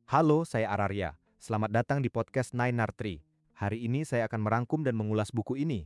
Halo, saya Ararya. Selamat datang di podcast Nine Tree. Hari ini saya akan merangkum dan mengulas buku ini.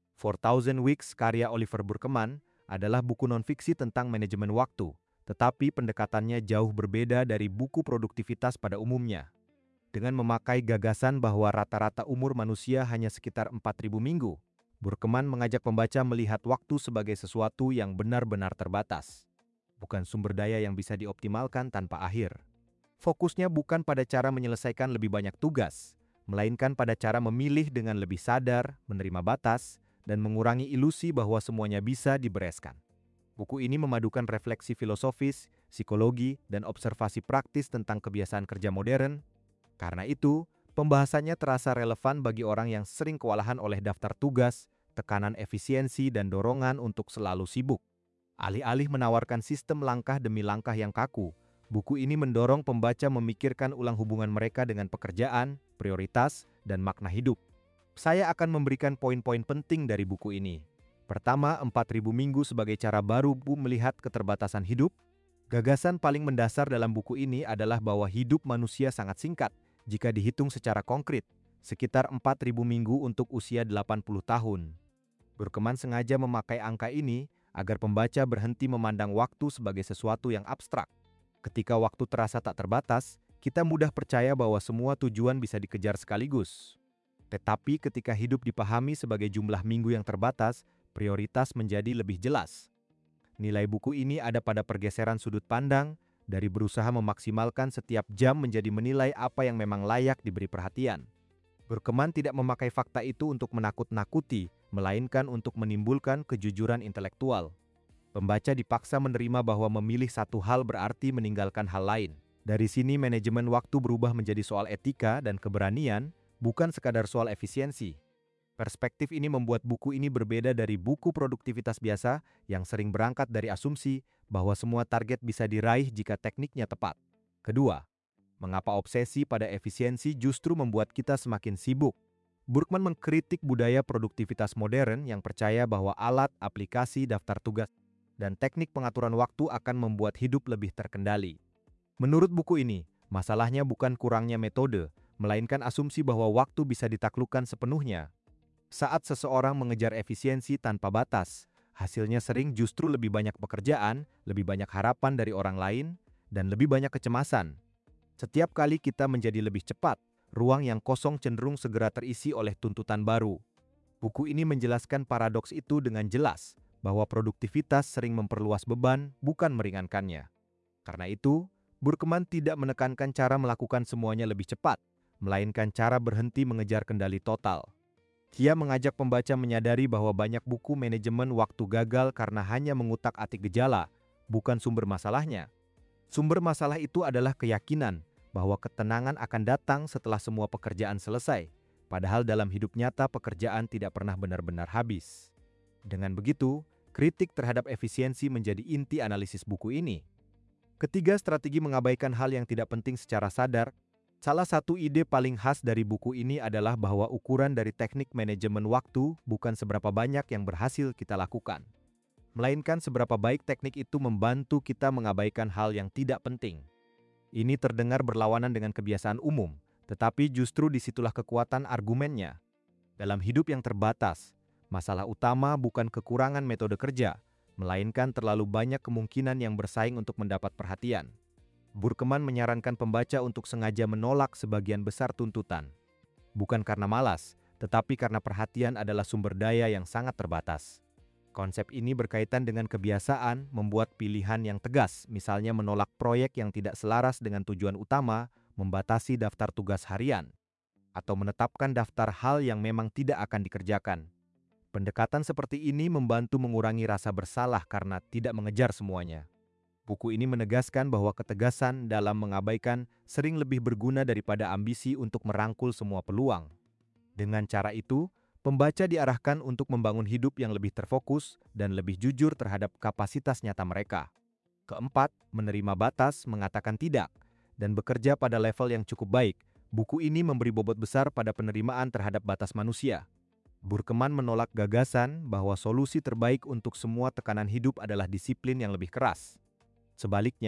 4000 Weeks karya Oliver Burkeman adalah buku nonfiksi tentang manajemen waktu, tetapi pendekatannya jauh berbeda dari buku produktivitas pada umumnya. Dengan memakai gagasan bahwa rata-rata umur manusia hanya sekitar 4000 minggu, Burkeman mengajak pembaca melihat waktu sebagai sesuatu yang benar-benar terbatas, bukan sumber daya yang bisa dioptimalkan tanpa akhir. Fokusnya bukan pada cara menyelesaikan lebih banyak tugas, melainkan pada cara memilih dengan lebih sadar, menerima batas, dan mengurangi ilusi bahwa semuanya bisa dibereskan. Buku ini memadukan refleksi filosofis, psikologi, dan observasi praktis tentang kebiasaan kerja modern. Karena itu, pembahasannya terasa relevan bagi orang yang sering kewalahan oleh daftar tugas, tekanan efisiensi, dan dorongan untuk selalu sibuk. Alih-alih menawarkan sistem langkah demi langkah yang kaku, buku ini mendorong pembaca memikirkan ulang hubungan mereka dengan pekerjaan, prioritas, dan makna hidup. Saya akan memberikan poin-poin penting dari buku ini. Pertama, 4000 minggu sebagai cara baru melihat keterbatasan hidup. Gagasan paling mendasar dalam buku ini adalah bahwa hidup manusia sangat singkat jika dihitung secara konkret, sekitar 4000 minggu untuk usia 80 tahun. Burkeman sengaja memakai angka ini agar pembaca berhenti memandang waktu sebagai sesuatu yang abstrak. Ketika waktu terasa tak terbatas, kita mudah percaya bahwa semua tujuan bisa dikejar sekaligus. Tetapi ketika hidup dipahami sebagai jumlah minggu yang terbatas, prioritas menjadi lebih jelas. Nilai buku ini ada pada pergeseran sudut pandang, dari berusaha memaksimalkan setiap jam menjadi menilai apa yang memang layak diberi perhatian. Burkeman tidak memakai fakta itu untuk menakut-nakuti, melainkan untuk menimbulkan kejujuran intelektual. Pembaca dipaksa menerima bahwa memilih satu hal berarti meninggalkan hal lain. Dari sini manajemen waktu berubah menjadi soal etika dan keberanian, bukan sekadar soal efisiensi. Perspektif ini membuat buku ini berbeda dari buku produktivitas biasa yang sering berangkat dari asumsi bahwa semua target bisa diraih jika tekniknya tepat. Kedua, mengapa obsesi pada efisiensi justru membuat kita semakin sibuk? Burkeman mengkritik budaya produktivitas modern yang percaya bahwa alat, aplikasi, daftar tugas, dan teknik pengaturan waktu akan membuat hidup lebih terkendali. Menurut buku ini, masalahnya bukan kurangnya metode, melainkan asumsi bahwa waktu bisa ditaklukkan sepenuhnya. Saat seseorang mengejar efisiensi tanpa batas, hasilnya sering justru lebih banyak pekerjaan, lebih banyak harapan dari orang lain, dan lebih banyak kecemasan. Setiap kali kita menjadi lebih cepat, ruang yang kosong cenderung segera terisi oleh tuntutan baru. Buku ini menjelaskan paradoks itu dengan jelas, bahwa produktivitas sering memperluas beban, bukan meringankannya. Karena itu, Burkeman tidak menekankan cara melakukan semuanya lebih cepat, melainkan cara berhenti mengejar kendali total. Dia mengajak pembaca menyadari bahwa banyak buku manajemen waktu gagal karena hanya mengutak-atik gejala, bukan sumber masalahnya. Sumber masalah itu adalah keyakinan bahwa ketenangan akan datang setelah semua pekerjaan selesai, padahal dalam hidup nyata pekerjaan tidak pernah benar-benar habis. Dengan begitu, kritik terhadap efisiensi menjadi inti analisis buku ini. Ketiga, strategi mengabaikan hal yang tidak penting secara sadar. Salah satu ide paling khas dari buku ini adalah bahwa ukuran dari teknik manajemen waktu bukan seberapa banyak yang berhasil kita lakukan, melainkan seberapa baik teknik itu membantu kita mengabaikan hal yang tidak penting. Ini terdengar berlawanan dengan kebiasaan umum, tetapi justru disitulah kekuatan argumennya. Dalam hidup yang terbatas, masalah utama bukan kekurangan metode kerja, melainkan terlalu banyak kemungkinan yang bersaing untuk mendapat perhatian. Burkeman menyarankan pembaca untuk sengaja menolak sebagian besar tuntutan. Bukan karena malas, tetapi karena perhatian adalah sumber daya yang sangat terbatas. Konsep ini berkaitan dengan kebiasaan membuat pilihan yang tegas, misalnya menolak proyek yang tidak selaras dengan tujuan utama, membatasi daftar tugas harian, atau menetapkan daftar hal yang memang tidak akan dikerjakan. Pendekatan seperti ini membantu mengurangi rasa bersalah karena tidak mengejar semuanya. Buku ini menegaskan bahwa ketegasan dalam mengabaikan sering lebih berguna daripada ambisi untuk merangkul semua peluang. Dengan cara itu, pembaca diarahkan untuk membangun hidup yang lebih terfokus dan lebih jujur terhadap kapasitas nyata mereka. Keempat, menerima batas, mengatakan tidak, dan bekerja pada level yang cukup baik. Buku ini memberi bobot besar pada penerimaan terhadap batas manusia. Burkeman menolak gagasan bahwa solusi terbaik untuk semua tekanan hidup adalah disiplin yang lebih keras. Sebaliknya,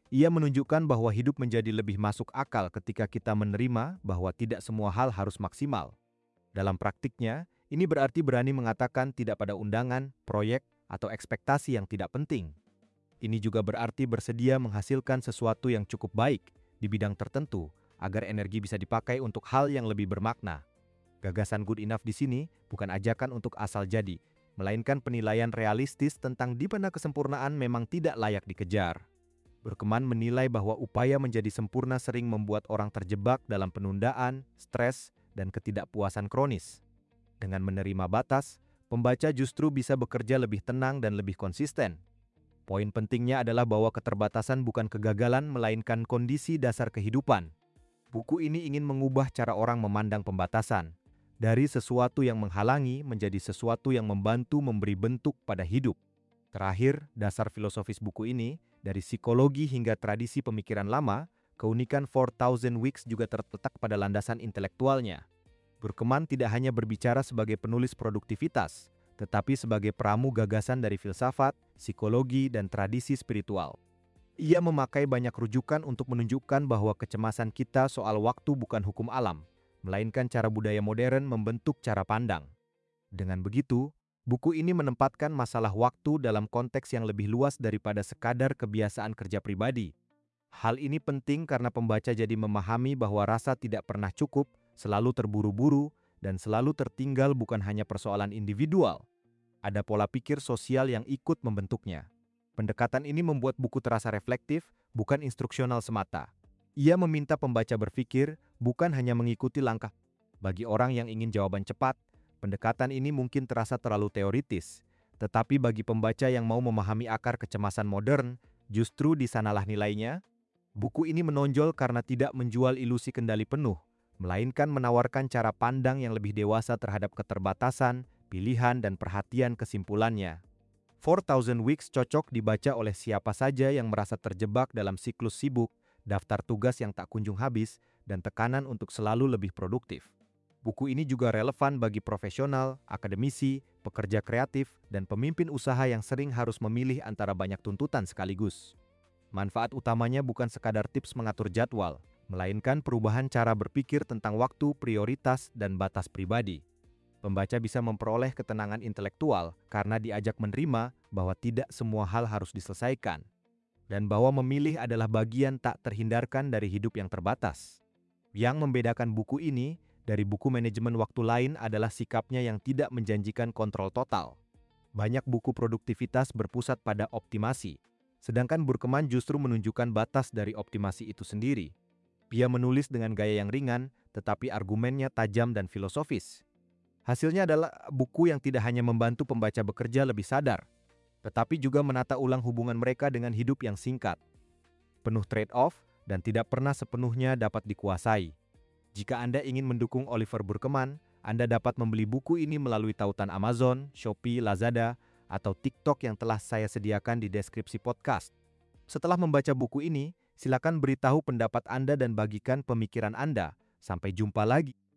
Ia menunjukkan bahwa hidup menjadi lebih masuk akal ketika kita menerima bahwa tidak semua hal harus maksimal. Dalam praktiknya, ini berarti berani mengatakan tidak pada undangan, proyek, atau ekspektasi yang tidak penting. Ini juga berarti bersedia menghasilkan sesuatu yang cukup baik di bidang tertentu agar energi bisa dipakai untuk hal yang lebih bermakna. Gagasan good enough di sini bukan ajakan untuk asal jadi, melainkan penilaian realistis tentang di mana kesempurnaan memang tidak layak dikejar. Burkeman menilai bahwa upaya menjadi sempurna sering membuat orang terjebak dalam penundaan, stres, dan ketidakpuasan kronis. Dengan menerima batas, pembaca justru bisa bekerja lebih tenang dan lebih konsisten. Poin pentingnya adalah bahwa keterbatasan bukan kegagalan melainkan kondisi dasar kehidupan. Buku ini ingin mengubah cara orang memandang pembatasan, dari sesuatu yang menghalangi menjadi sesuatu yang membantu memberi bentuk pada hidup. Terakhir, dasar filosofis buku ini, dari psikologi hingga tradisi pemikiran lama, keunikan 4,000 Weeks juga terletak pada landasan intelektualnya. Burkeman tidak hanya berbicara sebagai penulis produktivitas, tetapi sebagai peramu gagasan dari filsafat, psikologi, dan tradisi spiritual. Ia memakai banyak rujukan untuk menunjukkan bahwa kecemasan kita soal waktu bukan hukum alam, melainkan cara budaya modern membentuk cara pandang. Dengan begitu, buku ini menempatkan masalah waktu dalam konteks yang lebih luas daripada sekadar kebiasaan kerja pribadi. Hal ini penting karena pembaca jadi memahami bahwa rasa tidak pernah cukup, selalu terburu-buru, dan selalu tertinggal bukan hanya persoalan individual. Ada pola pikir sosial yang ikut membentuknya. Pendekatan ini membuat buku terasa reflektif, bukan instruksional semata. Ia meminta pembaca berpikir, bukan hanya mengikuti langkah. Bagi orang yang ingin jawaban cepat, pendekatan ini mungkin terasa terlalu teoritis, tetapi bagi pembaca yang mau memahami akar kecemasan modern, justru di sanalah nilainya. Buku ini menonjol karena tidak menjual ilusi kendali penuh, melainkan menawarkan cara pandang yang lebih dewasa terhadap keterbatasan, pilihan, dan perhatian kesimpulannya. 4,000 Weeks cocok dibaca oleh siapa saja yang merasa terjebak dalam siklus sibuk, daftar tugas yang tak kunjung habis, dan tekanan untuk selalu lebih produktif. Buku ini juga relevan bagi profesional, akademisi, pekerja kreatif, dan pemimpin usaha yang sering harus memilih antara banyak tuntutan sekaligus. Manfaat utamanya bukan sekadar tips mengatur jadwal, melainkan perubahan cara berpikir tentang waktu, prioritas, dan batas pribadi. Pembaca bisa memperoleh ketenangan intelektual karena diajak menerima bahwa tidak semua hal harus diselesaikan, dan bahwa memilih adalah bagian tak terhindarkan dari hidup yang terbatas. Yang membedakan buku ini dari buku manajemen waktu lain adalah sikapnya yang tidak menjanjikan kontrol total. Banyak buku produktivitas berpusat pada optimasi, sedangkan Burkeman justru menunjukkan batas dari optimasi itu sendiri. Ia menulis dengan gaya yang ringan, tetapi argumennya tajam dan filosofis. Hasilnya adalah buku yang tidak hanya membantu pembaca bekerja lebih sadar, tetapi juga menata ulang hubungan mereka dengan hidup yang singkat, penuh trade-off, dan tidak pernah sepenuhnya dapat dikuasai. Jika Anda ingin mendukung Oliver Burkeman, Anda dapat membeli buku ini melalui tautan Amazon, Shopee, Lazada, atau TikTok yang telah saya sediakan di deskripsi podcast. Setelah membaca buku ini, silakan beritahu pendapat Anda dan bagikan pemikiran Anda. Sampai jumpa lagi.